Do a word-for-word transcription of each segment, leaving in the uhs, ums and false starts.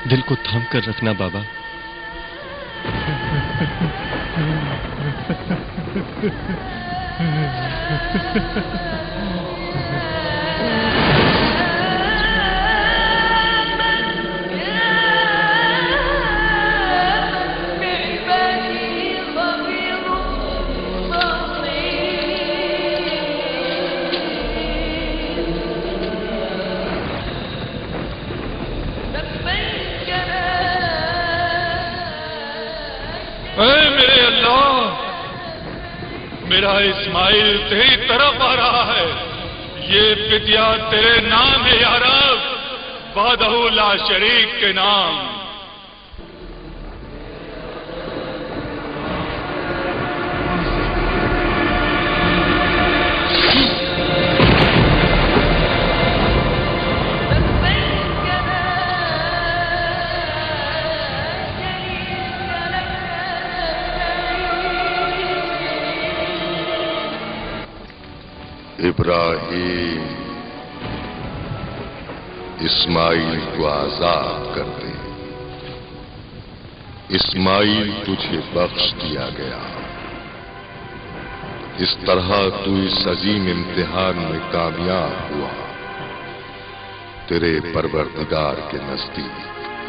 دل کو تھام کر رکھنا بابا. اے میرے اللہ، میرا اسماعیل تیری طرف آ رہا ہے. یہ فدیہ تیرے نام ہے یا رب، وحدہ لا شریک کے نام. ابراہیم، اسماعیل کو آزاد کر دے. اسماعیل تجھے بخش دیا گیا. اس طرح تو اس عظیم امتحان میں کامیاب ہوا. تیرے پروردگار کے نزدیک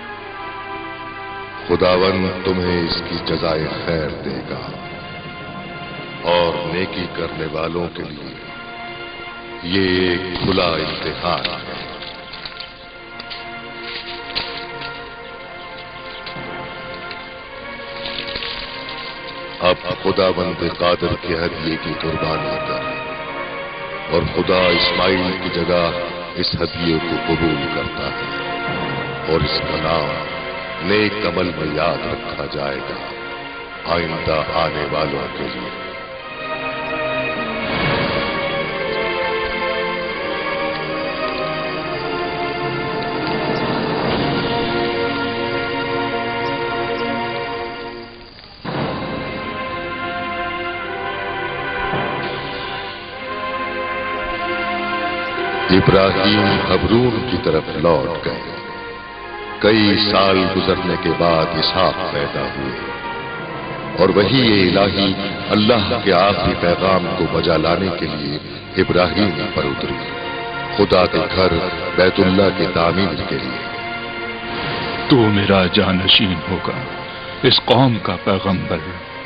خداوند تمہیں اس کی جزائے خیر دے گا، اور نیکی کرنے والوں کے لیے یہ ایک کھلا امتحان ہے. اب خدا بند قادر کے ہدیے کی قربانی کر، اور خدا اسماعیل کی جگہ اس ہدیے کو قبول کرتا ہے، اور اس کا نام نیک عمل میں یاد رکھا جائے گا آئندہ آنے والوں کے لیے. ابراہیم حبرون کی طرف لوٹ گئے. کئی سال گزرنے کے بعد اسحاق پیدا ہوئے، اور وہی الہی اللہ کے آخری پیغام کو بجا لانے کے لیے ابراہیم پر اتری، خدا کے گھر بیت اللہ کی تعمیر کے لیے. تو میرا جانشین ہوگا، اس قوم کا پیغمبر.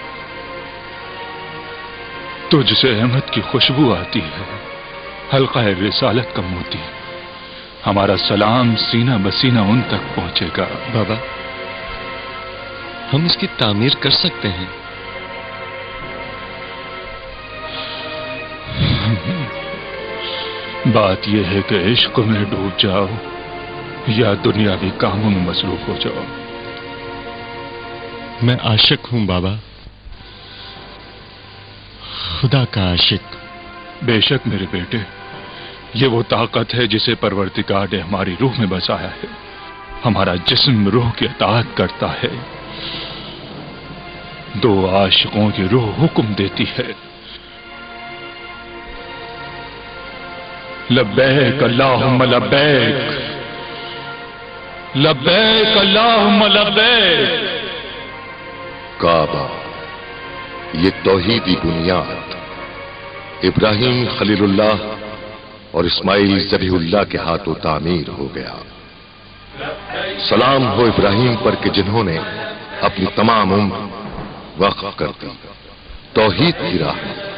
تجھ سے احمد کی خوشبو آتی ہے، حلقہ رسالت کا موتی. ہمارا سلام سینہ بسینہ ان تک پہنچے گا. بابا، ہم اس کی تعمیر کر سکتے ہیں. بات یہ ہے کہ عشق میں ڈوب جاؤ یا دنیاوی کاموں میں مصروف ہو جاؤ. میں عاشق ہوں بابا، خدا کا عاشق. بے شک میرے بیٹے، یہ وہ طاقت ہے جسے پروردگار نے ہماری روح میں بسایا ہے. ہمارا جسم روح کی اطاعت کرتا ہے. دو عاشقوں کی روح حکم دیتی ہے. لبیک اللہم لبیک، لبیک اللہم لبیک. کعبہ، یہ توحیدی بنیاد ابراہیم خلیل اللہ اور اسماعیل ذبیح اللہ کے ہاتھوں تعمیر ہو گیا. سلام ہو ابراہیم پر کہ جنہوں نے اپنی تمام عمر وقف کر دی توحید کی راہ.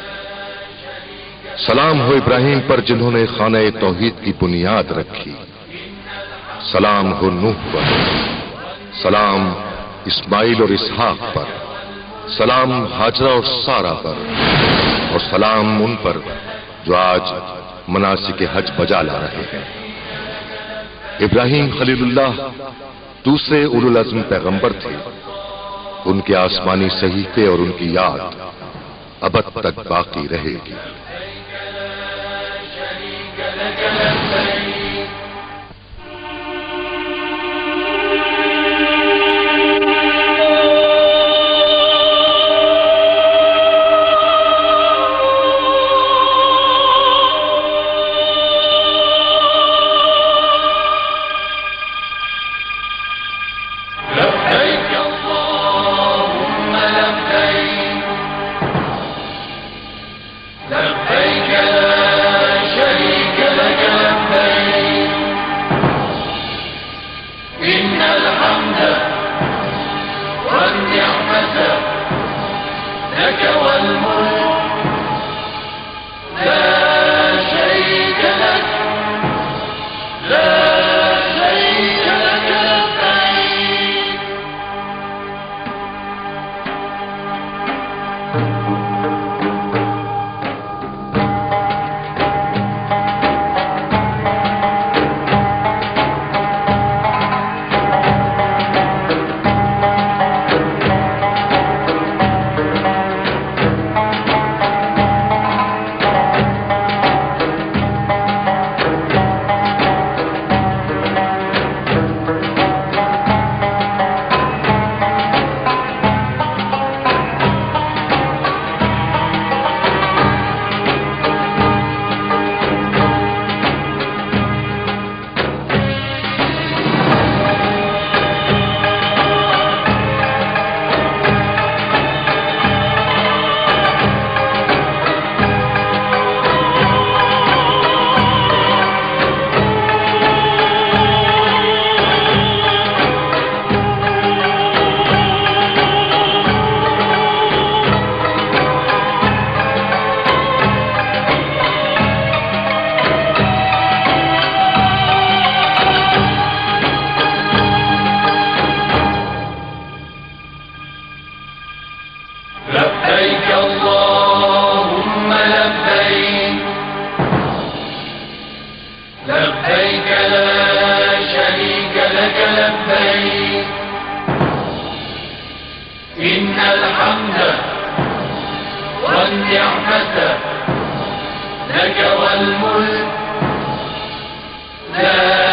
سلام ہو ابراہیم پر جنہوں نے خانہ توحید کی بنیاد رکھی. سلام ہو نوح پر، سلام اسماعیل اور اسحاق پر، سلام ہاجرہ اور سارہ پر، اور سلام ان پر جو آج مناسک حج بجا لا رہے ہیں. ابراہیم خلیل اللہ دوسرے اولو العزم پیغمبر تھے. ان کے آسمانی صحیفے اور ان کی یاد ابد تک باقی رہے گی. إن الحمد والنعمة لك والملك لا شريك لك لا شريك لك لبيك. لبيك اللهم لبيك لبيك لا شريك لك لبيك إن الحمد والنعمة لك والملك لا